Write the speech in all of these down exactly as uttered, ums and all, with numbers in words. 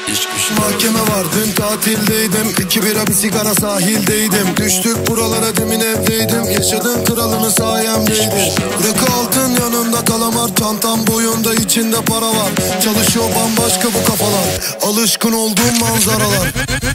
İş güç. Mahkeme var, dün tatildeydim. İki bira bir sigara sahildeydim. Düştük buralara, demin evdeydim. Yaşadığın kralını sayemdeydi. Rakı altın yanında kalamar. Çantam boyunda, içinde para var. Çalışıyor bambaşka bu kafalar. Alışkın olduğum manzaralar.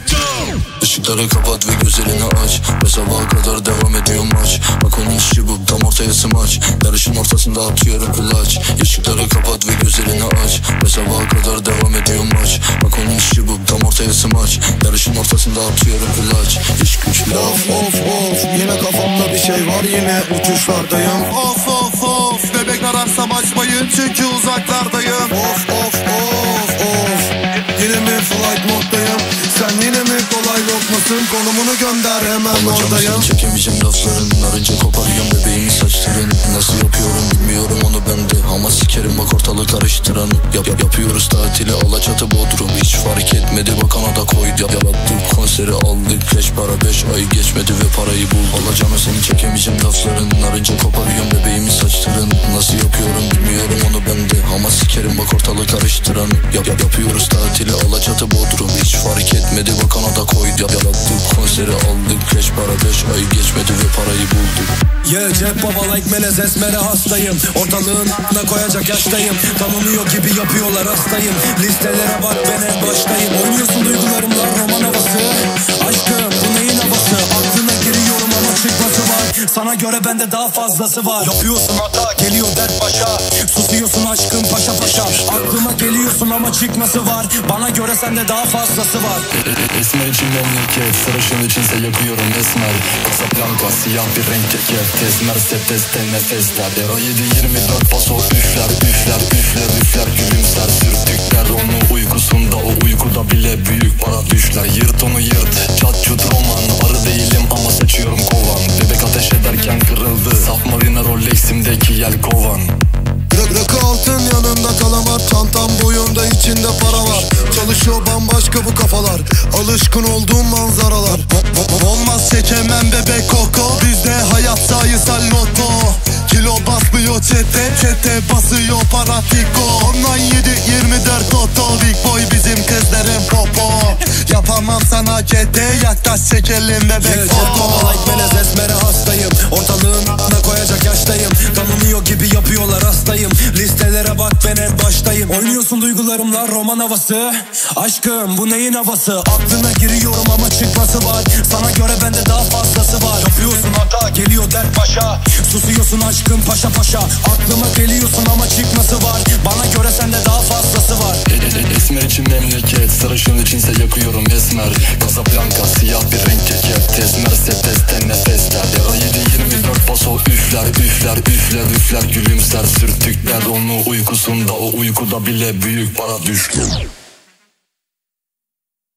Işıkları kapat ve gözlerini aç. Ve sabaha kadar devam ediyor maç. Bak onun işi bu, tam ortaya smaç. Yarışın ortasında atıyorum kulaç. Işıkları kapat ve gözlerini aç. Ve sabaha kadar devam ediyor maç. Bak onun işi bu, tam ortaya smaç. Yarışın ortasında atıyorum kulaç. İş güç. Of of of, yine kafamda bir şey var, yine uçuşlardayım. Of of of, bebek ararsam açmayın çünkü uzaklardayım. Of of of of, yine mi flight moddayım? Sen yine mi kolay lokmasın? Konumunu gönder, hemen oradayım. Seni çekemeyeceğim lafların. Narınca koparıyorum bebeğimin saçların. Nasıl yapıyorum bilmiyorum onu bende. Ama sikerim bak ortalığı karıştıran. Yap yap yapıyoruz tatili Alaçatı Bodrum. Hiç fark etmedi bak ana da koydu. Yalattık konseri aldık. Beş para beş ay geçmedi ve parayı bul. Alacağım seni çekemeyeceğim lafların. Narınca koparıyorum bebeğimin saçların. Nasıl yapıyorum bilmiyorum onu bende. Ama sikerim bak ortalığı karıştıran. Yap yap yapıyoruz tatili Alaçatı Bodrum. Hiç fark etmedi bak ana da koydu. Yalattık konseri aldık. Beş para beş ay geçmedi ve parayı bulduk. Yeah, cep baba like melez esmere hastayım. Ortalığına koyacak yaştayım. Tanımıyor gibi yapıyorlar hastayım. Listelere bak ben en baştayım. Oynuyorsun duygularımla roman havası. Aşkım bu neyin havası? Aklına giriyorum ama çıkması var. Sana göre bende daha fazlası var. Yapıyorsun hata geliyor dert başa. Susuyorsun aşkım paşa paşa. Aklıma geliyorsun ama çıkması var. Bana göre sende daha fazlası var. Esmer için memleket, sarışın içinse yakıyorum esmer. Casablanca siyah bir renk ceket. Tez Mercedes nefesler. Dero yedi yirmi dört paso üfler üfler üfler üfler gülümser. Sürtükler onu uykusunda, o uykuda bile büyük para düşler. Yırt onu yırt, çat çut roman. Arı değilim ama seçiyorum kovan. Bebek ateş ederken kırıldı. Saf marina Rolex'imdeki yelkovan. Rakı altın yanında kalamar. Çantam boyunda, içinde para var. Çalışıyor bambaşka bu kafalar. Alışkın olduğum manzaralar. Olmaz çekemem bebek koko. Bizde hayat sayısal loto. Kilo basmıyor çete, çete basıyor para tiko. Ondan yedi yirmi dört toto. Big boy bizim kızların popo. Yapamam sana kete, yaklaş çekelim bebek Yeah, foto. cep baba like melez esmere hastayım. Ortalığına koyacak yaştayım. Tanımıyor gibi yapıyorlar hastayım. Listelere bak ben en baştayım. Oynuyorsun duygularımla roman havası. Aşkım bu neyin havası? Aklına giriyorum ama çıkması var. Sana göre bende daha fazlası var. Yapıyorsun hata geliyor dert başa. Susuyorsun aşkım paşa paşa. Aklıma geliyorsun ama çıkması var. Bana göre sende daha fazlası var. Esmer için memleket, sarışın içinse yakıyorum esmer. Casablanca siyah bir renk ceket. Tez Mercedes nefesler. Dero yedi yirmi dört paso üfler üfler üfler üfler gülümser. Sürtükler onu uykusunda, o uykuda bile büyük para düştü.